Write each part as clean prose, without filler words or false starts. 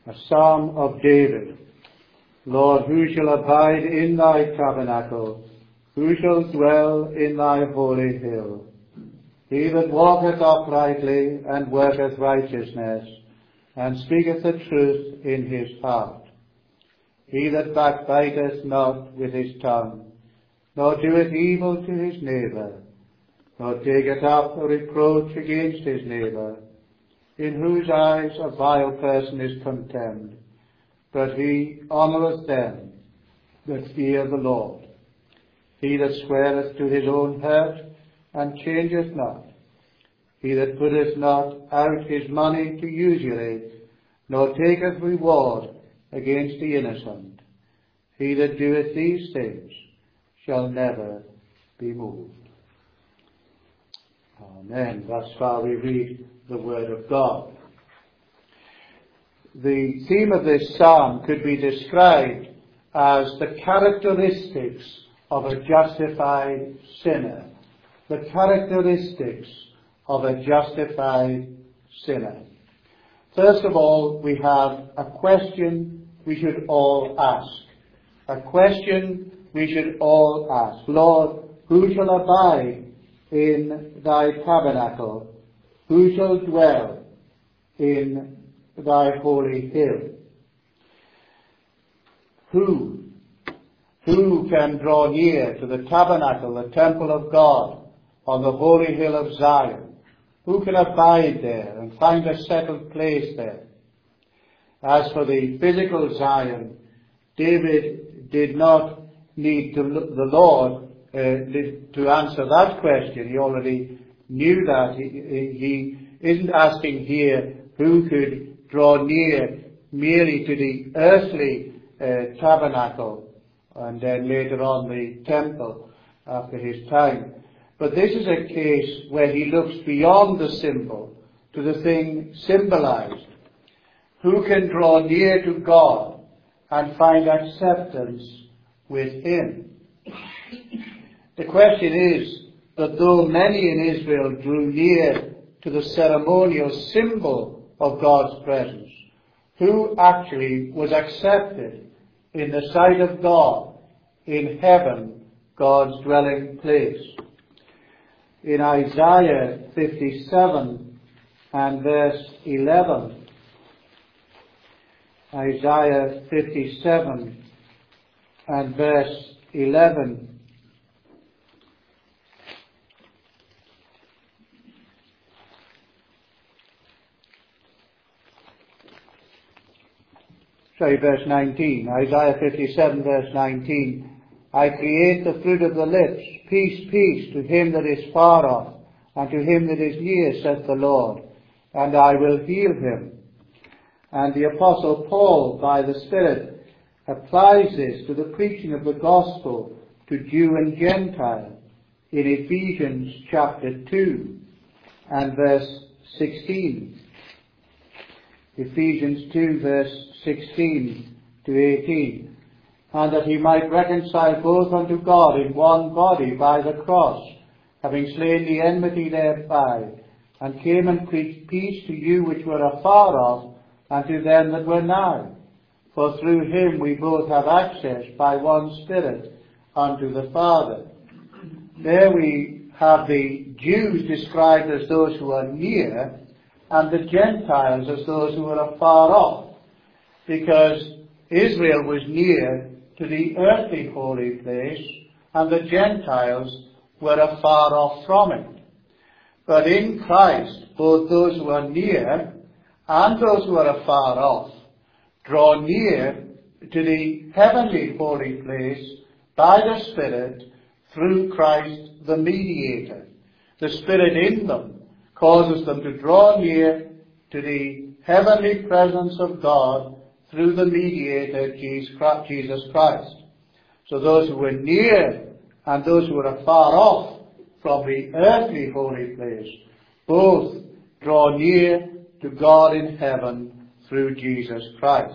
A psalm of David. Lord, who shall abide in thy tabernacle? Who shall dwell in thy holy hill? He that walketh uprightly and worketh righteousness, and speaketh the truth in his heart. He that backbiteth not with his tongue, nor doeth evil to his neighbour, nor taketh up a reproach against his neighbour, in whose eyes a vile person is contemned, but he honoureth them that fear the Lord. He that sweareth to his own hurt, and changeth not. He that putteth not out his money to usury, nor taketh reward against the innocent. He that doeth these things shall never be moved. Amen. Thus far we read the Word of God. The theme of this psalm could be described as the characteristics of a justified sinner. The characteristics of a justified sinner. First of all, we have a question we should all ask. A question we should all ask. Lord, who shall abide in thy tabernacle? Who shall dwell in thy holy hill? Who can draw near to the tabernacle, the temple of God, on the holy hill of Zion? Who can abide there and find a settled place there? As for the physical Zion, David did not need the Lord to answer that question. He already knew that. He isn't asking here who could draw near merely to the earthly tabernacle and then later on the temple after his time. But this is a case where he looks beyond the symbol to the thing symbolized. Who can draw near to God and find acceptance with him? The question is that though many in Israel drew near to the ceremonial symbol of God's presence, who actually was accepted in the sight of God in heaven, God's dwelling place? In Isaiah 57 and verse 11, Isaiah 57 and verse 11, verse 19, Isaiah 57 verse 19, I create the fruit of the lips, peace, peace, to him that is far off, and to him that is near, saith the Lord, and I will heal him. And the Apostle Paul, by the Spirit, applies this to the preaching of the gospel to Jew and Gentile in Ephesians chapter 2 and verse 16. Ephesians 2 verse 16 to 18. And that he might reconcile both unto God in one body by the cross, having slain the enmity thereby, and came and preached peace to you which were afar off, and to them that were nigh. For through him we both have access by one Spirit unto the Father. There we have the Jews described as those who are near, and the Gentiles as those who are afar off, because Israel was near to the earthly holy place, and the Gentiles were afar off from it. But in Christ, both those who are near and those who are afar off draw near to the heavenly holy place by the Spirit through Christ the mediator. The Spirit in them causes them to draw near to the heavenly presence of God through the mediator, Jesus Christ. So those who were near and those who were afar off from the earthly holy place both draw near to God in heaven through Jesus Christ.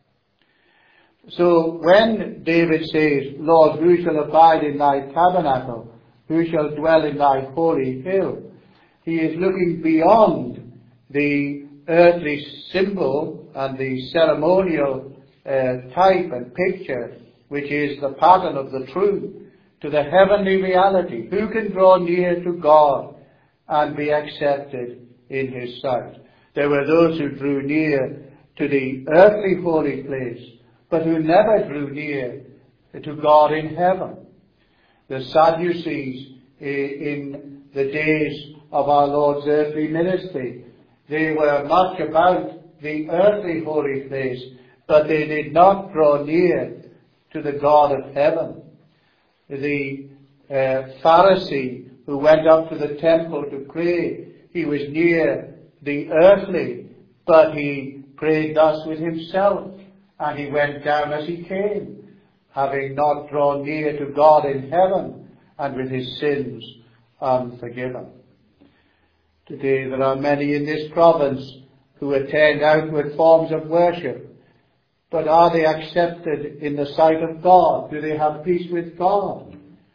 So when David says, Lord, who shall abide in thy tabernacle? Who shall dwell in thy holy hill? He is looking beyond the earthly symbol and the ceremonial type and picture, which is the pattern of the true, to the heavenly reality. Who can draw near to God and be accepted in his sight? There were those who drew near to the earthly holy place, but who never drew near to God in heaven. The Sadducees in the days of our Lord's earthly ministry, they were much about the earthly holy place, but they did not draw near to the God of heaven. The Pharisee who went up to the temple to pray, he was near the earthly, but he prayed thus with himself, and he went down as he came, having not drawn near to God in heaven, and with his sins unforgiven. Today there are many in this province who attend outward forms of worship, but are they accepted in the sight of God? Do they have peace with God?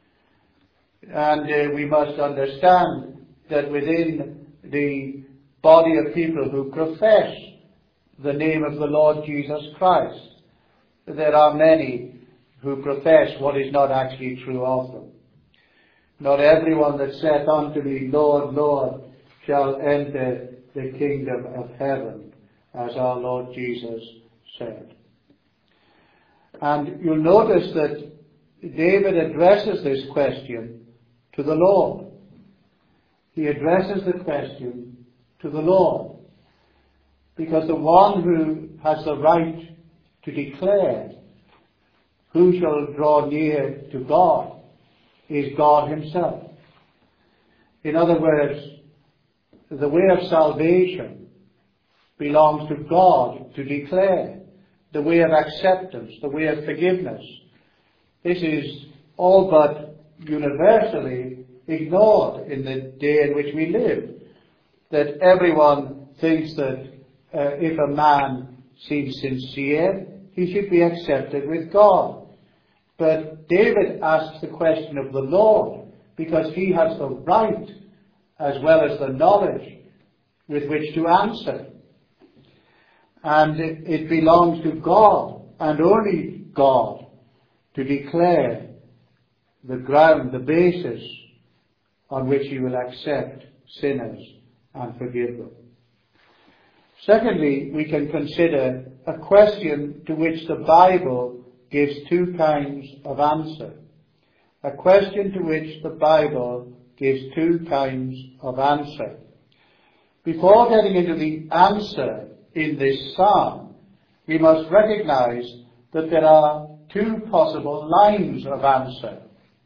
And we must understand that within the body of people who profess the name of the Lord Jesus Christ, there are many who profess what is not actually true of them. Not everyone that saith unto me, Lord, Lord, shall enter the kingdom of heaven, as our Lord Jesus said. And you'll notice that David addresses this question to the Lord. He addresses the question to the Lord, because the one who has the right to declare who shall draw near to God is God himself. In other words, the way of salvation belongs to God to declare. The way of acceptance, the way of forgiveness. This is all but universally ignored in the day in which we live. That everyone thinks that if a man seems sincere, he should be accepted with God. But David asks the question of the Lord because he has the right as well as the knowledge with which to answer. And it belongs to God and only God to declare the ground, the basis on which he will accept sinners and forgive them. Secondly, we can consider a question to which the Bible gives two kinds of answer. A question to which the Bible gives two kinds of answer. Before getting into the answer in this psalm, we must recognize that there are two possible lines of answer.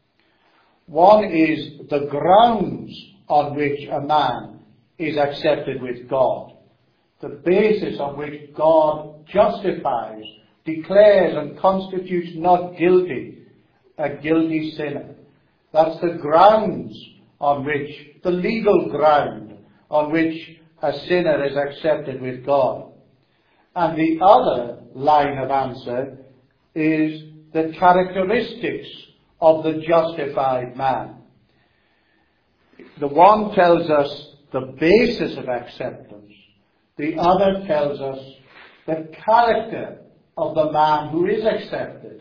One is the grounds on which a man is accepted with God, the basis on which God justifies, declares and constitutes not guilty a guilty sinner. That's the grounds on which, the legal ground on which a sinner is accepted with God. And the other line of answer is the characteristics of the justified man. The one tells us the basis of acceptance. The other tells us the character of the man who is accepted.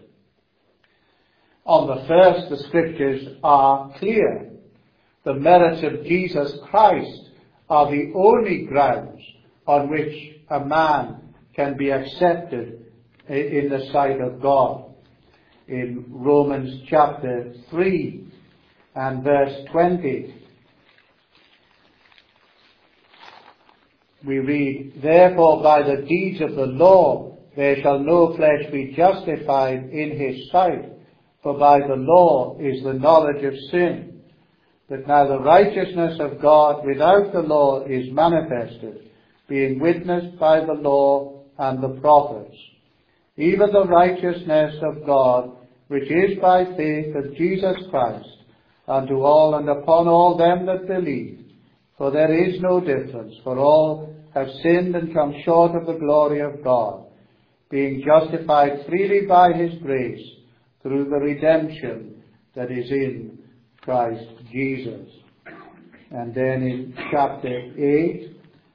On the first, the scriptures are clear. The merits of Jesus Christ are the only grounds on which a man can be accepted in the sight of God. In Romans chapter 3 and verse 20, we read, "Therefore by the deeds of the law there shall no flesh be justified in his sight, for by the law is the knowledge of sin. But now the righteousness of God without the law is manifested, being witnessed by the law and the prophets, even the righteousness of God, which is by faith of Jesus Christ, unto all and upon all them that believe. For there is no difference, for all have sinned and come short of the glory of God, being justified freely by his grace, through the redemption that is in Christ Jesus." And then in chapter 8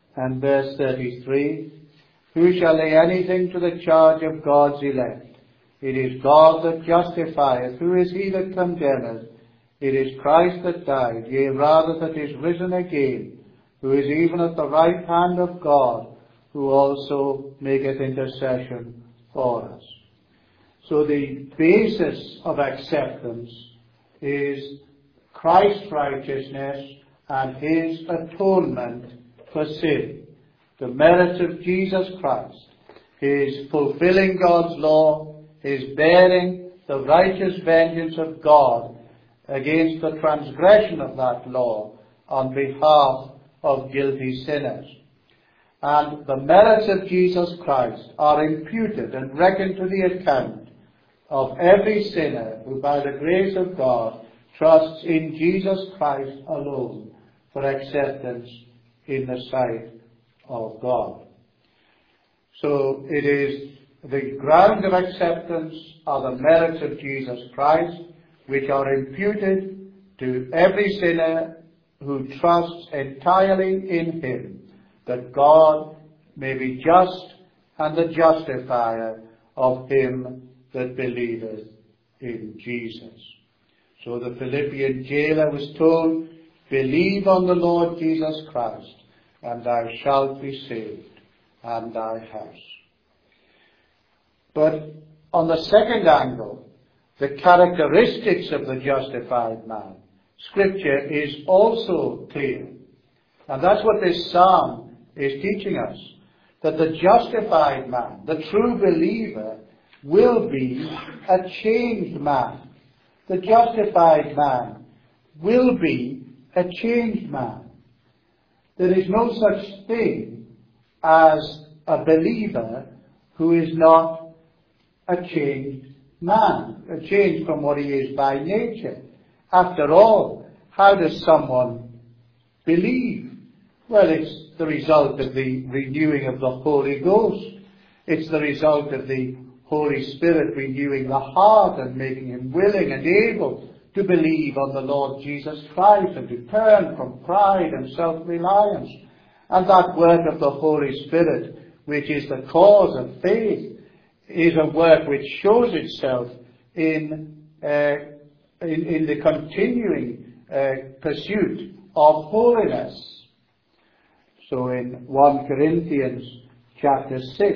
And verse 33, who shall lay anything to the charge of God's elect? It is God that justifieth. Who is he that condemneth? It is Christ that died, yea, rather that is risen again, who is even at the right hand of God, who also maketh intercession for us. So the basis of acceptance is Christ's righteousness and his atonement for sin. The merits of Jesus Christ, his fulfilling God's law, his bearing the righteous vengeance of God against the transgression of that law on behalf of guilty sinners. And the merits of Jesus Christ are imputed and reckoned to the account of every sinner who by the grace of God trusts in Jesus Christ alone for acceptance in the sight of God. So it is the ground of acceptance are the merits of Jesus Christ, which are imputed to every sinner who trusts entirely in him, that God may be just and the justifier of him that believeth in Jesus. So the Philippian jailer was told, believe on the Lord Jesus Christ, and thou shalt be saved, and thou hast. But on the second angle, the characteristics of the justified man, Scripture is also clear. And that's what this psalm is teaching us, that the justified man, the true believer, will be a changed man. The justified man will be a changed man. There is no such thing as a believer who is not a changed man, a change from what he is by nature. After all, how does someone believe? Well, it's the result of the renewing of the Holy Ghost. It's the result of the Holy Spirit renewing the heart and making him willing and able to believe on the Lord Jesus Christ and to turn from pride and self-reliance. And that work of the Holy Spirit, which is the cause of faith, is a work which shows itself in the continuing pursuit of holiness. So in 1 Corinthians chapter 6,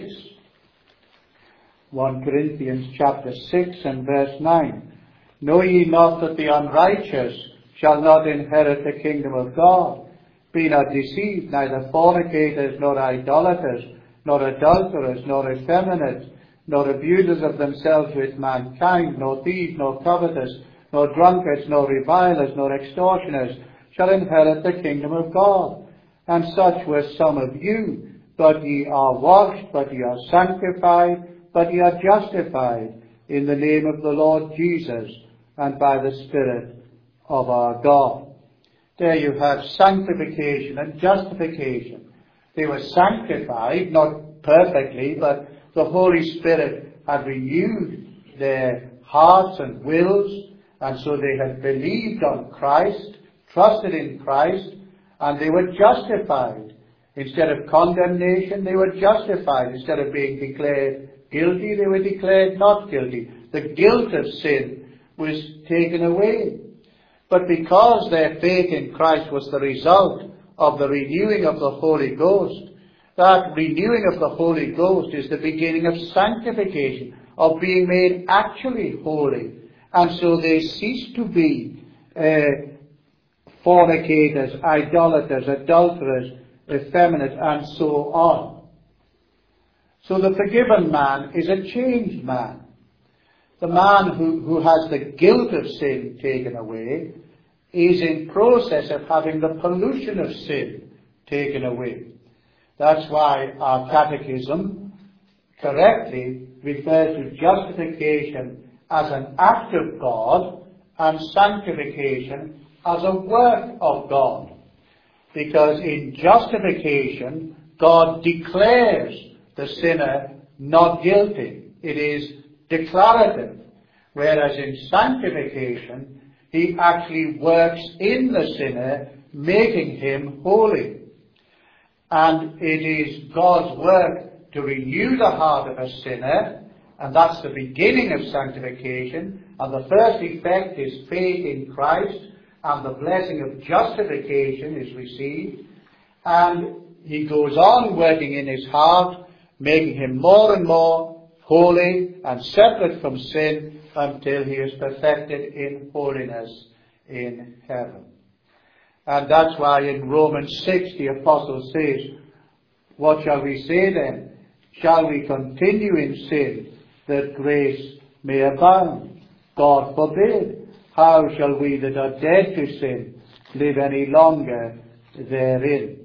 1 Corinthians chapter 6 and verse 9, know ye not that the unrighteous shall not inherit the kingdom of God? Be not deceived, neither fornicators, nor idolaters, nor adulterers, nor effeminate, nor abusers of themselves with mankind, nor thieves, nor covetous, nor drunkards, nor revilers, nor extortioners, shall inherit the kingdom of God. And such were some of you. But ye are washed, but ye are sanctified, but ye are justified in the name of the Lord Jesus, and by the Spirit of our God. There you have sanctification and justification. They were sanctified, not perfectly, but the Holy Spirit had renewed their hearts and wills, and so they had believed on Christ, trusted in Christ, and they were justified. Instead of condemnation, they were justified. Instead of being declared guilty, they were declared not guilty. The guilt of sin was taken away. But because their faith in Christ was the result of the renewing of the Holy Ghost, that renewing of the Holy Ghost is the beginning of sanctification, of being made actually holy. And so they cease to be fornicators, idolaters, adulterers, effeminate, and so on. So the forgiven man is a changed man. The man who has the guilt of sin taken away is in process of having the pollution of sin taken away. That's why our catechism correctly refers to justification as an act of God and sanctification as a work of God. Because in justification, God declares the sinner not guilty. It is declarative. Whereas in sanctification, he actually works in the sinner, making him holy. And it is God's work to renew the heart of a sinner, and that's the beginning of sanctification. And the first effect is faith in Christ, and the blessing of justification is received. And he goes on working in his heart, making him more and more holy and separate from sin until he is perfected in holiness in heaven. And that's why in Romans 6 the apostle says, what shall we say then? Shall we continue in sin that grace may abound? God forbid. How shall we that are dead to sin live any longer therein?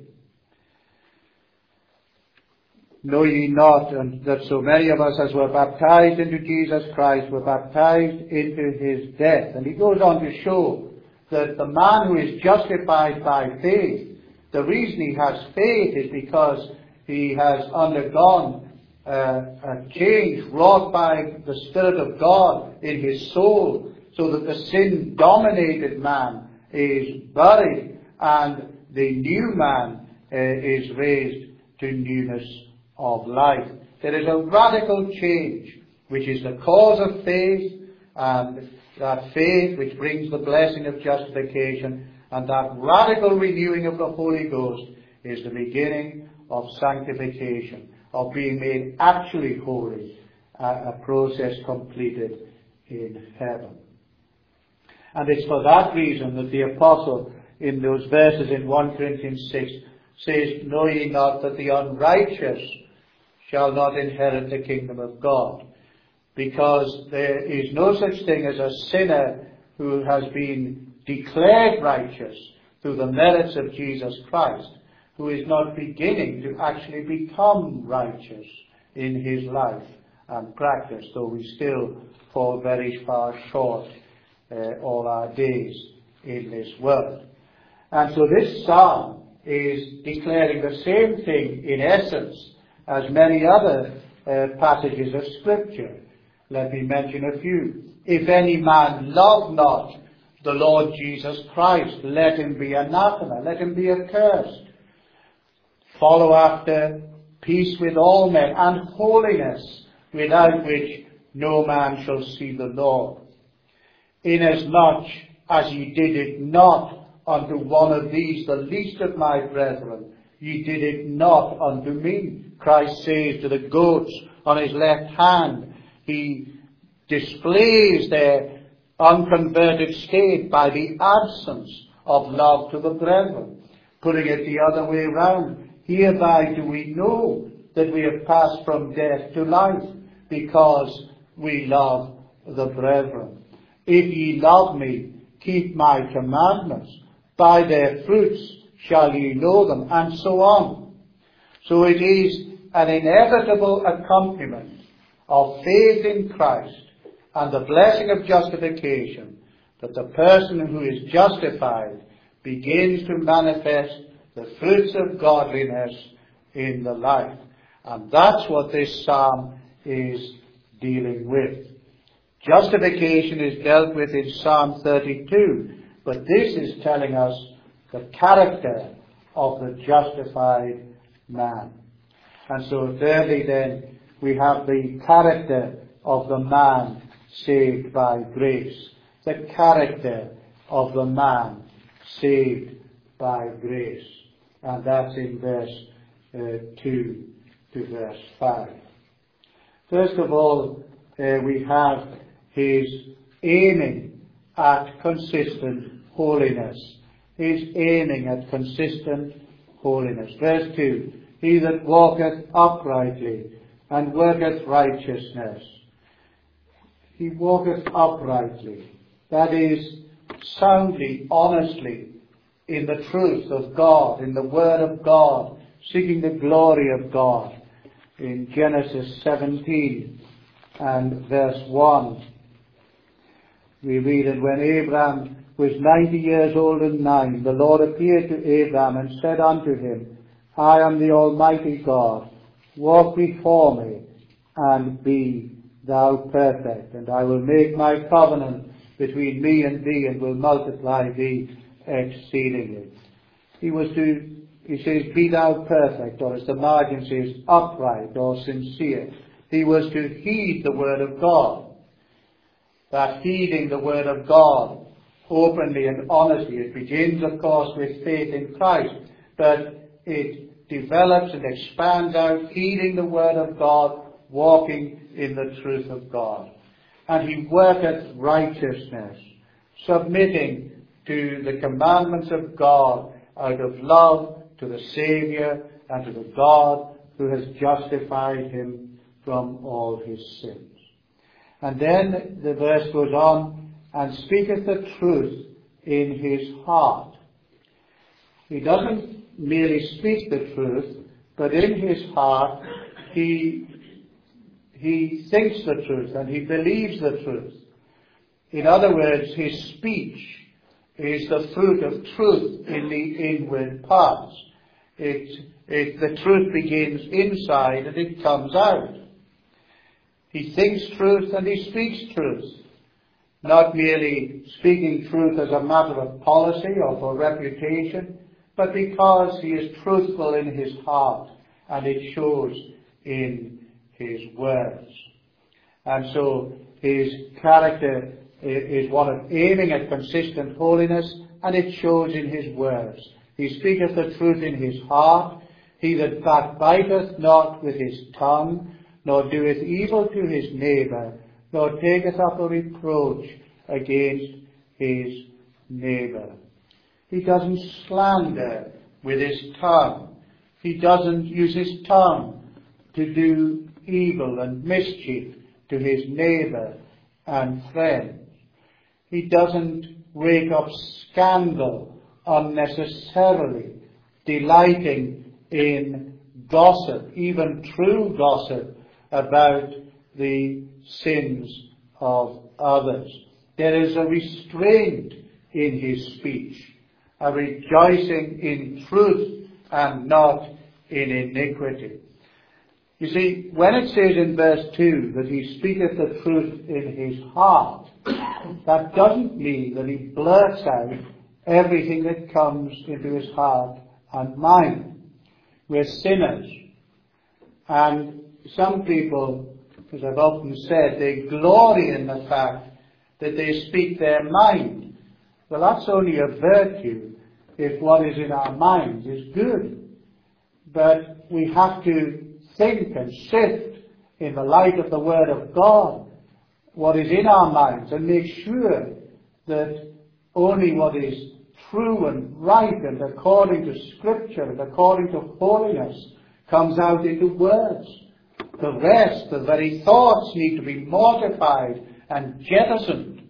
Know ye not that so many of us as were baptized into Jesus Christ were baptized into his death? And he goes on to show that the man who is justified by faith, the reason he has faith is because he has undergone a change wrought by the Spirit of God in his soul, so that the sin-dominated man is buried and the new man is raised to newness of life. There is a radical change, which is the cause of faith, and that faith which brings the blessing of justification, and that radical renewing of the Holy Ghost is the beginning of sanctification, of being made actually holy, a process completed in heaven. And it's for that reason that the apostle in those verses in 1 Corinthians 6 says, know ye not that the unrighteous shall not inherit the kingdom of God? Because there is no such thing as a sinner who has been declared righteous through the merits of Jesus Christ, who is not beginning to actually become righteous in his life and practice, though we still fall very far short all our days in this world. And so this psalm is declaring the same thing in essence as many other passages of Scripture. Let me mention a few. If any man love not the Lord Jesus Christ, let him be anathema, let him be accursed. Follow after peace with all men and holiness, without which no man shall see the Lord. Inasmuch as ye did it not unto one of these, the least of my brethren, ye did it not unto me. Christ says to the goats on his left hand, he displays their unconverted state by the absence of love to the brethren. Putting it the other way round, hereby do we know that we have passed from death to life, because we love the brethren. If ye love me, keep my commandments. By their fruits shall ye know them, and so on. So it is an inevitable accompaniment of faith in Christ and the blessing of justification that the person who is justified begins to manifest the fruits of godliness in the life. And that's what this psalm is dealing with. Justification is dealt with in Psalm 32, but this is telling us the character of the justified man. And so thirdly then, we have the character of the man saved by grace. The character of the man saved by grace. And that's in verse 2 to verse 5. First of all, we have his aiming at consistent holiness. His aiming at consistent holiness. Verse 2, he that walketh uprightly and worketh righteousness. He walketh uprightly. That is, soundly, honestly, in the truth of God, in the Word of God, seeking the glory of God. In Genesis 17 and verse 1, we read, and when Abraham was 90 years old and 9, the Lord appeared to Abraham and said unto him, I am the Almighty God. Walk before me and be thou perfect, and I will make my covenant between me and thee, and will multiply thee exceedingly. He was to he says, be thou perfect, or as the margin says, upright or sincere. He was to heed the word of God. That heeding the word of God openly and honestly, it begins, of course, with faith in Christ, but it develops and expands out, heeding the word of God, walking in the truth of God. And he worketh righteousness, submitting to the commandments of God out of love to the Saviour and to the God who has justified him from all his sins. And then the verse goes on, and speaketh the truth in his heart. He doesn't merely speak the truth, but in his heart he thinks the truth and he believes the truth. In other words, his speech is the fruit of truth in the inward parts. The truth begins inside and it comes out. He thinks truth and he speaks truth. Not merely speaking truth as a matter of policy or for reputation, but because he is truthful in his heart, and it shows in his words. And so his character is one of aiming at consistent holiness, and it shows in his words. He speaketh the truth in his heart. He that backbiteth not with his tongue, nor doeth evil to his neighbour, nor taketh up a reproach against his neighbour. He doesn't slander with his tongue. He doesn't use his tongue to do evil and mischief to his neighbour and friends. He doesn't rake up scandal unnecessarily, delighting in gossip, even true gossip, about the sins of others. There is a restraint in his speech, a rejoicing in truth and not in iniquity. You see, when it says in verse 2 that he speaketh the truth in his heart, that doesn't mean that he blurts out everything that comes into his heart and mind. We're sinners. And some people, as I've often said, they glory in the fact that they speak their mind. Well, that's only a virtue if what is in our minds is good. But we have to think and sift in the light of the Word of God what is in our minds and make sure that only what is true and right and according to Scripture and according to holiness comes out into words. The rest, the very thoughts, need to be mortified and jettisoned.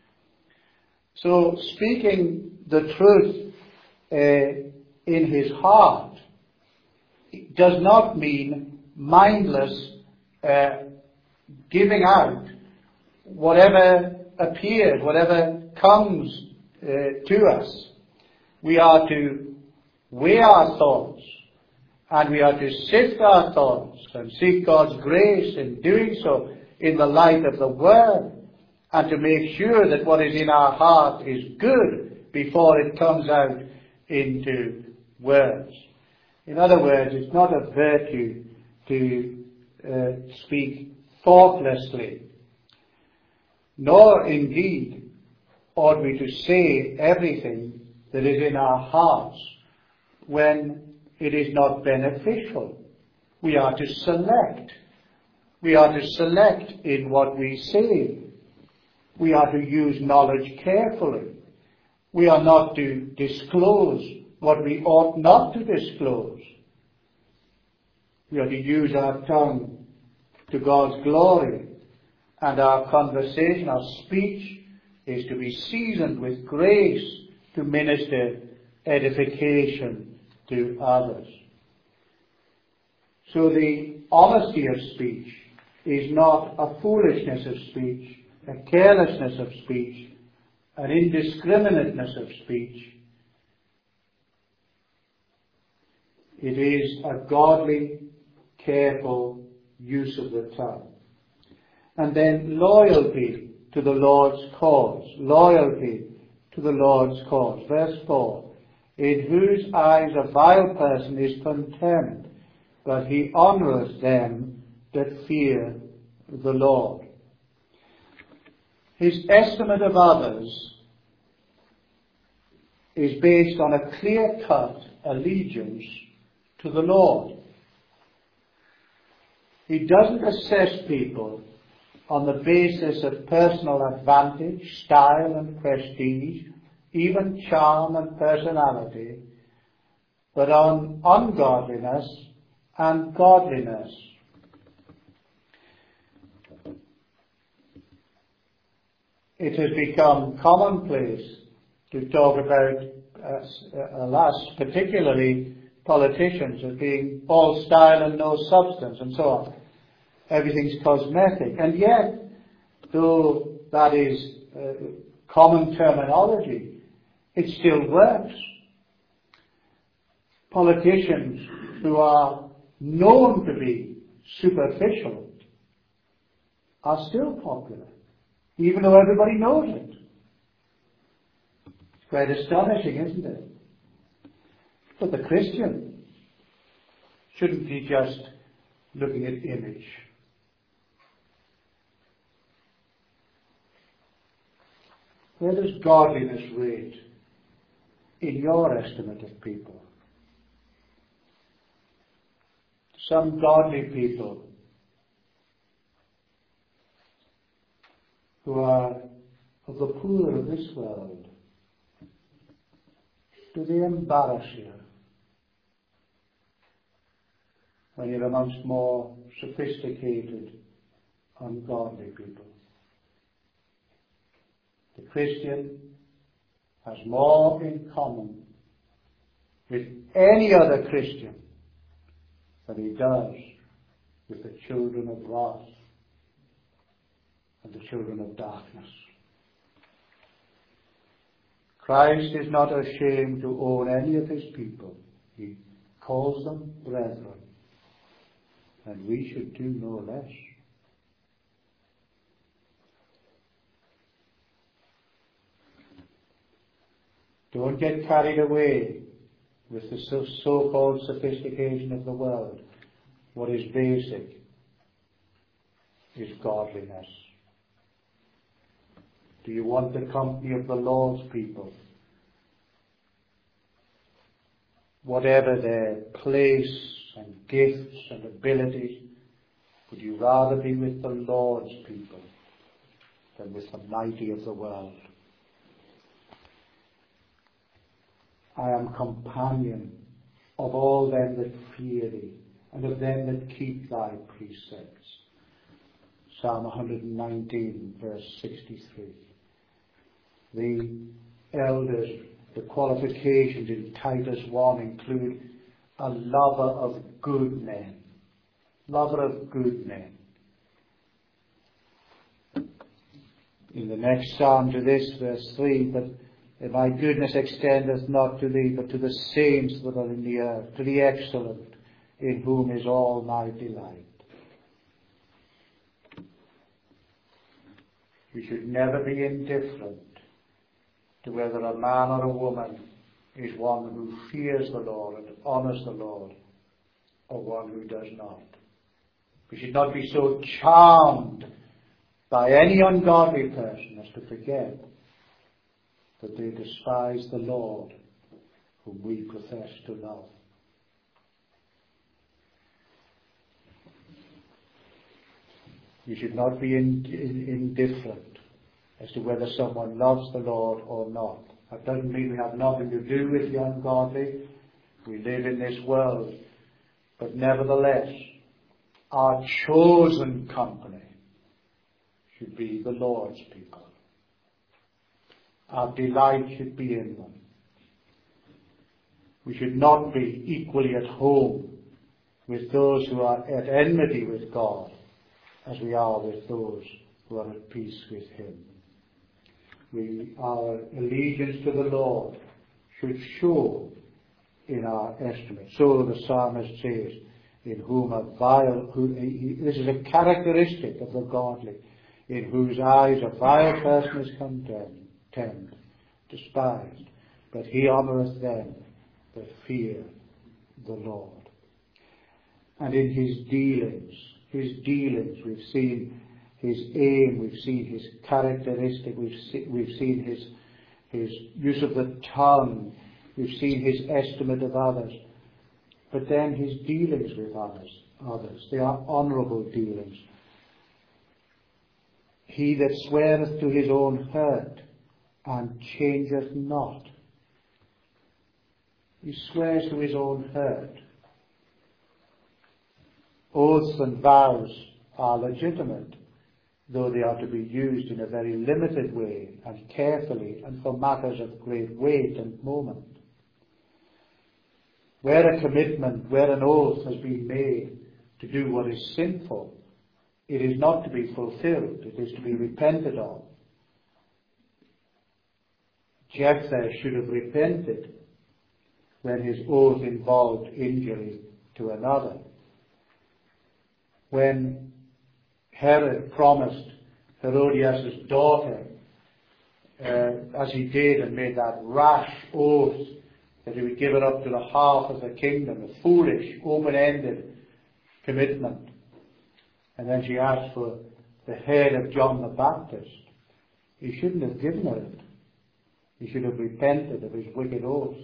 So speaking the truth in his heart does not mean mindless giving out whatever appears, whatever comes to us. We are to weigh our thoughts, and we are to sift our thoughts and seek God's grace in doing so in the light of the Word, and to make sure that what is in our heart is good before it comes out into words. In other words, it's not a virtue to speak thoughtlessly, nor indeed ought we to say everything that is in our hearts when it is not beneficial. We are to select. We are to select in what we say. We are to use knowledge carefully. We are not to disclose what we ought not to disclose. We are to use our tongue to God's glory, and our conversation, our speech, is to be seasoned with grace to minister edification to others. So the honesty of speech is not a foolishness of speech, a carelessness of speech, an indiscriminateness of speech. It is a godly, careful use of the tongue. And then loyalty to the Lord's cause. Loyalty to the Lord's cause. Verse 4. in whose eyes a vile person is contemned, but he honoureth them that fear the Lord. His estimate of others is based on a clear-cut allegiance to the Lord. He doesn't assess people on the basis of personal advantage, style and prestige, even charm and personality, but on ungodliness and godliness. It has become commonplace to talk about, alas, particularly politicians as being all style and no substance and so on. Everything's cosmetic. And yet, though that is common terminology, it still works. Politicians who are known to be superficial are still popular, even though everybody knows it. It's quite astonishing, isn't it? But the Christian shouldn't be just looking at image. Where does godliness rate in your estimate of people? Some godly people who are of the poor of this world, do they embarrass you when you're amongst more sophisticated, ungodly people? The Christian has more in common with any other Christian than he does with the children of wrath and the children of darkness. Christ is not ashamed to own any of his people. He calls them brethren, and we should do no less. Don't get carried away with the so-called sophistication of the world. What is basic is godliness. Do you want the company of the Lord's people? Whatever their place and gifts and abilities, would you rather be with the Lord's people than with the mighty of the world? I am companion of all them that fear thee, and of them that keep thy precepts. Psalm 119, verse 63. The elders, the qualifications in Titus 1 include a lover of good men. Lover of good men. In the next psalm to this, verse 3, but my goodness extendeth not to thee, but to the saints that are in the earth, to the excellent, in whom is all my delight. We should never be indifferent to whether a man or a woman is one who fears the Lord and honours the Lord, or one who does not. We should not be so charmed by any ungodly person as to forget that they despise the Lord whom we profess to love. You should not be indifferent as to whether someone loves the Lord or not. That doesn't mean we have nothing to do with the ungodly. We live in this world. But nevertheless, our chosen company should be the Lord's people. Our delight should be in them. We should not be equally at home with those who are at enmity with God as we are with those who are at peace with Him. Our allegiance to the Lord should show in our estimate. So the psalmist says, in whom this is a characteristic of the godly, in whose eyes a vile person is contemned, despised, but he honoureth them but fear the Lord. And in his dealings, we've seen his aim, we've seen his characteristic, we've seen his use of the tongue, we've seen his estimate of others. But then his dealings with others, they are honourable dealings. He that sweareth to his own hurt and changeth not. He swears to his own hurt. Oaths and vows are legitimate, though they are to be used in a very limited way and carefully and for matters of great weight and moment. Where a commitment, where an oath has been made to do what is sinful, it is not to be fulfilled, it is to be repented of. Jephthah should have repented when his oath involved injury to another. When Herod promised Herodias' daughter, as he did, and made that rash oath that he would give her up to the half of the kingdom, a foolish, open-ended commitment. And then she asked for the head of John the Baptist. He shouldn't have given her it. He should have repented of his wicked oath.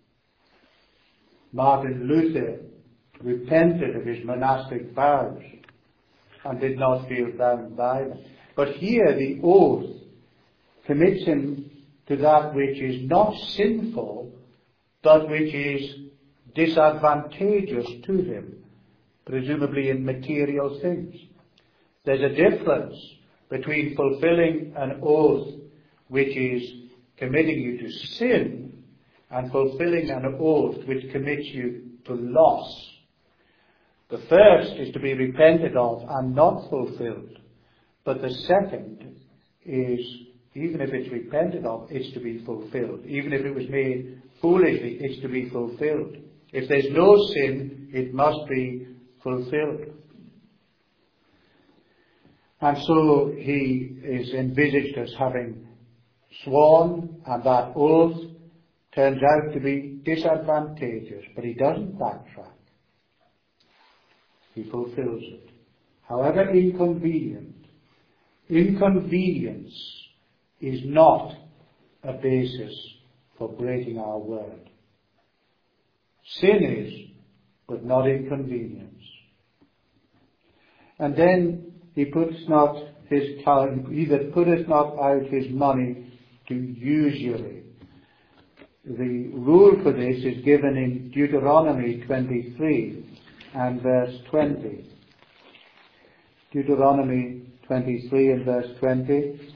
Martin Luther repented of his monastic vows and did not feel bound by them. But here the oath commits him to that which is not sinful, but which is disadvantageous to him, presumably in material things. There's a difference between fulfilling an oath which is committing you to sin and fulfilling an oath which commits you to loss. The first is to be repented of and not fulfilled. But the second is, even if it's repented of, it's to be fulfilled. Even if it was made foolishly, it's to be fulfilled. If there's no sin, it must be fulfilled. And so he is envisaged as having sworn, and that oath turns out to be disadvantageous, but he doesn't backtrack. He fulfills it. However inconvenient, inconvenience is not a basis for breaking our word. Sin is, but not inconvenience. And then he puts not his time, he that putteth not out his money to usury. The rule for this is given in Deuteronomy 23 and verse 20. Deuteronomy 23 and verse 20.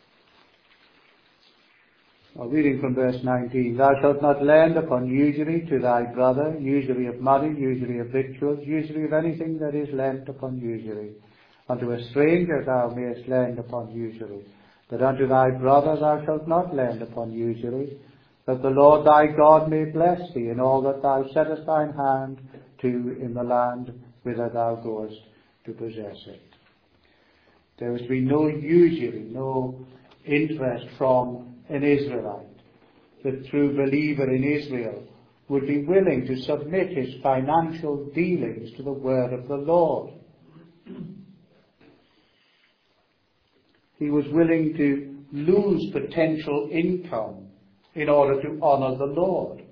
Reading from verse 19. Thou shalt not lend upon usury to thy brother, usury of money, usury of victuals, usury of anything that is lent upon usury. Unto a stranger thou mayest lend upon usury, but unto thy brother thou shalt not lend upon usury, that the Lord thy God may bless thee in all that thou settest thine hand to in the land whither thou goest to possess it. There is to be no usury, no interest from an Israelite. The true believer in Israel would be willing to submit his financial dealings to the word of the Lord. He was willing to lose potential income in order to honour the Lord.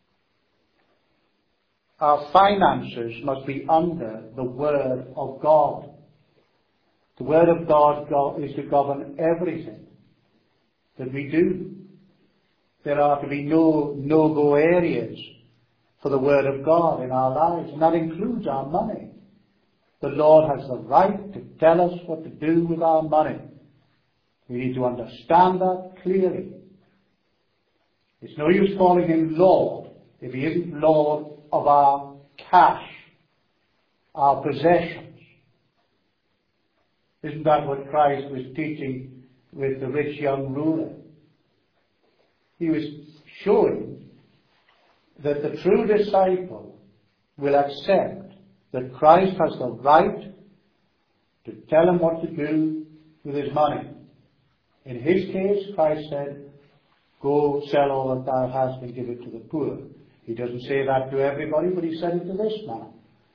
Our finances must be under the Word of God. The Word of God is to govern everything that we do. There are to be no no-go areas for the Word of God in our lives, and that includes our money. The Lord has the right to tell us what to do with our money. We need to understand that clearly. It's no use calling him Lord if he isn't Lord of our cash, our possessions. Isn't that what Christ was teaching with the rich young ruler? He was showing that the true disciple will accept that Christ has the right to tell him what to do with his money. In his case, Christ said, go sell all that thou hast and give it to the poor. He doesn't say that to everybody, but he said it to this man.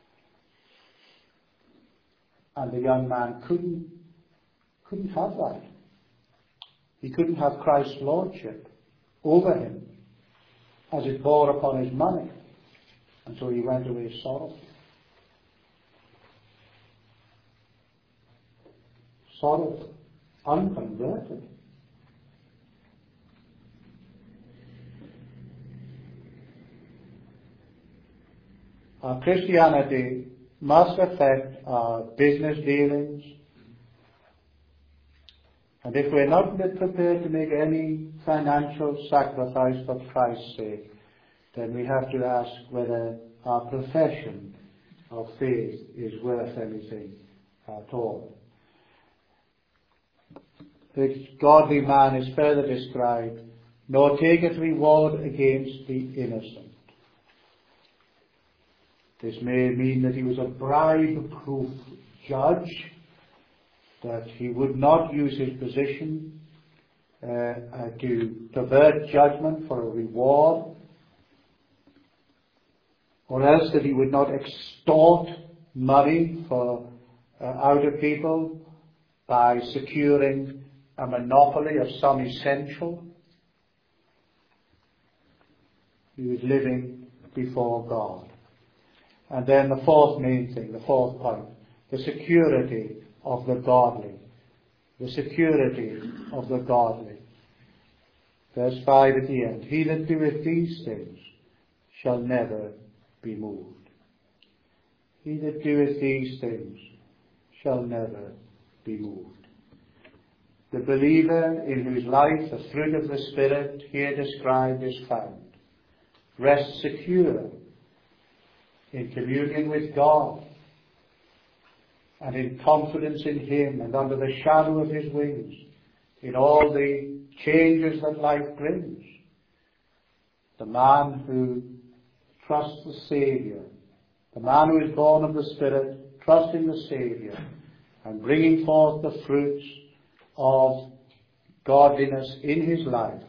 And the young man couldn't have that. He couldn't have Christ's lordship over him as it bore upon his money. And so he went away sorrowful. Sorrowful, unconverted. Our Christianity must affect our business dealings. And if we're not prepared to make any financial sacrifice for Christ's sake, then we have to ask whether our profession of faith is worth anything at all. The godly man is further described, nor taketh reward against the innocent. This may mean that he was a bribe-proof judge, that he would not use his position to pervert judgment for a reward, or else that he would not extort money out of people by securing a monopoly of some essential. He was living before God. And then the fourth main thing, the fourth point, the security of the godly. The security of the godly. Verse 5 at the end. He that doeth these things shall never be moved. He that doeth these things shall never be moved. The believer in whose life the fruit of the Spirit here described is found rests secure in communion with God and in confidence in Him and under the shadow of His wings in all the changes that life brings. The man who trusts the Saviour, the man who is born of the Spirit, trusting the Saviour and bringing forth the fruits of godliness in his life,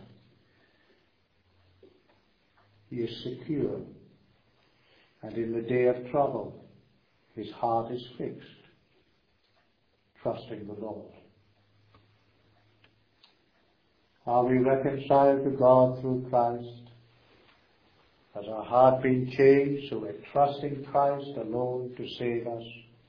he is secure. And in the day of trouble, his heart is fixed, trusting the Lord. Are we reconciled to God through Christ? Has our heart been changed so we're trusting Christ alone to save us?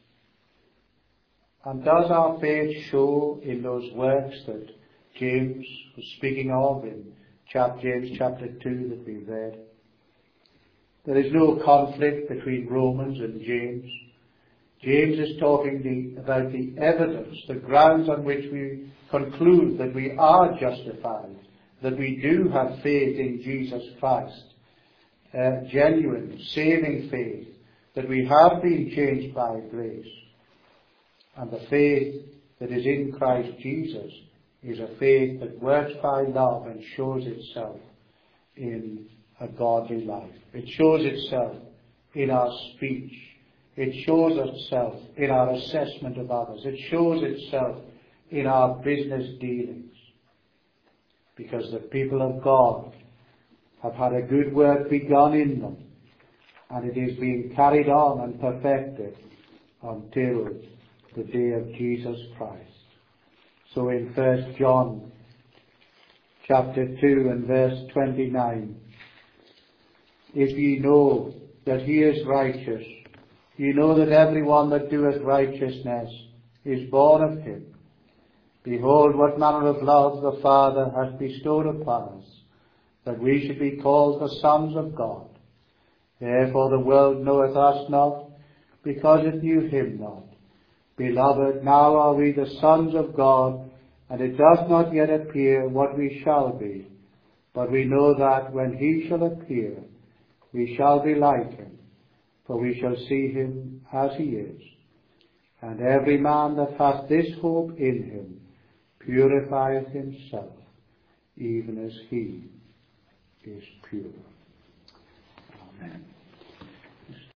And does our faith show in those works that James was speaking of in James chapter 2 that we read? There is no conflict between Romans and James. James is talking about the evidence, the grounds on which we conclude that we are justified, that we do have faith in Jesus Christ, genuine, saving faith, that we have been changed by grace. And the faith that is in Christ Jesus is a faith that works by love and shows itself in a godly life. It shows itself in our speech. It shows itself in our assessment of others. It shows itself in our business dealings. Because the people of God have had a good work begun in them, and it is being carried on and perfected until the day of Jesus Christ. So in 1 John chapter 2 and verse 29, if ye know that he is righteous, ye know that every one that doeth righteousness is born of him. Behold, what manner of love the Father hath bestowed upon us, that we should be called the sons of God. Therefore the world knoweth us not, because it knew him not. Beloved, now are we the sons of God, and it does not yet appear what we shall be. But we know that when he shall appear, we shall be like him, for we shall see him as he is. And every man that hath this hope in him purifieth himself, even as he is pure. Amen.